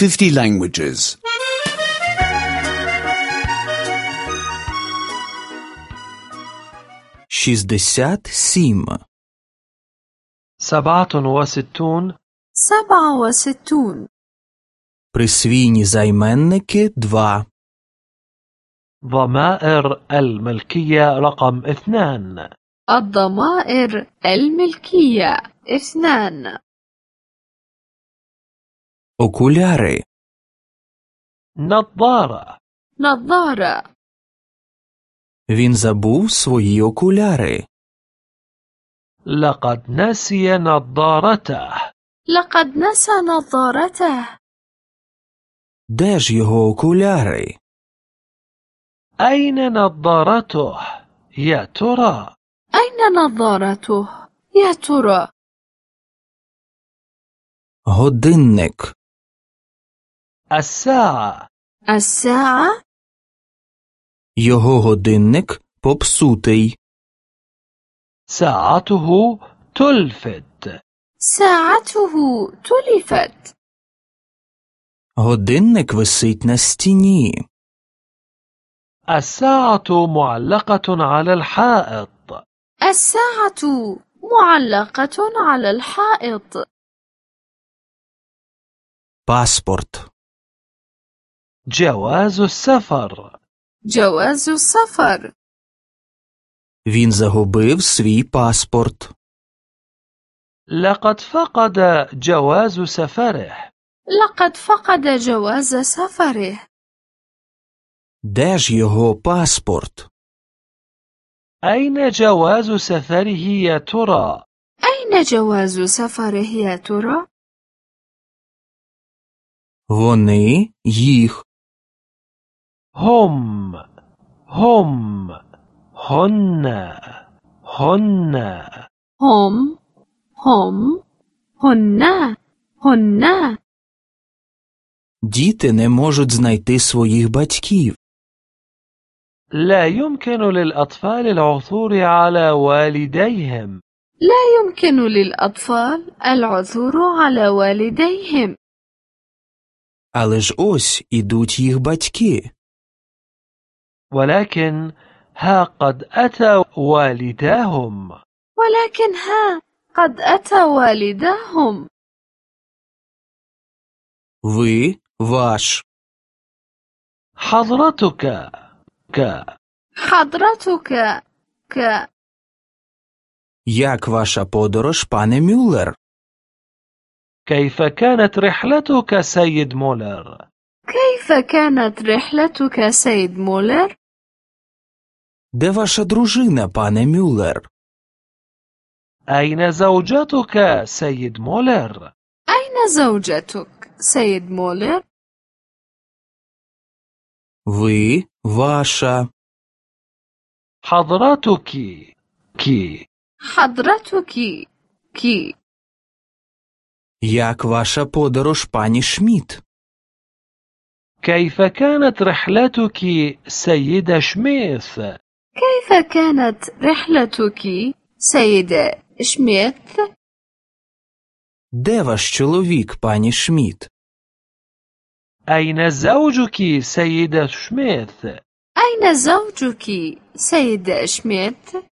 50 languages. 67. 67. 67. Присвійні займенники 2. ضمائر الملكية رقم 2. الضمائر الملكية 2. Окуляри. نظارة. نظارة. Він забув свої окуляри. لقد نسي نظارته. لقد نسى نظارته. Де ж його окуляри? أين نظارته يا ترى؟ أين نظارته يا ترى؟ Годинник. الساعة. الساعة. Його годинник попсутий. ساعته تلفت. ساعته تلفت. Годинник висить на стіні. الساعة معلقة على الحائط. الساعة معلقة على الحائط. Паспорт. جواز السفر. جواز السفر. Він загубив свій паспорт. لقد فقد جواز سفره. لقد فقد جواز سفره. Де ж його паспорт? أين جواز سفره يا ترى؟ أين جواز سفره يا ترى؟ Вони, їх. هم هن هم هن. Діти не можуть знайти своїх батьків. لا يمكن للأطفال العثور على والديهم. لا يمكن للأطفال العثور على والديهم. Але ж ось ідуть їх батьки. ولكن ها قد أتى والداهم. ولكن ها قد أتى والداهم. Ви, ваш. حضرتك حضرتك Як ваша подорож, пане Мюллер? كيف كانت رحلتك سيد مولر؟ كيف كانت رحلتك سيد مولر؟ Де ваша дружина, пане Мюллер? أين زوجتك سيد مولر؟ أين زوجتك سيد مولر؟ Ви, ваша. حضرتك حضرتك Як ваша подорож, пані Шмідт? كيف كانت رحلتك سيدة شميث؟ كيف كانت رحلتك سيدة شميث؟ Де ваш чоловік, пані Шмідт? أين زوجك سيدة شميث؟ أين زوجك سيدة شميث؟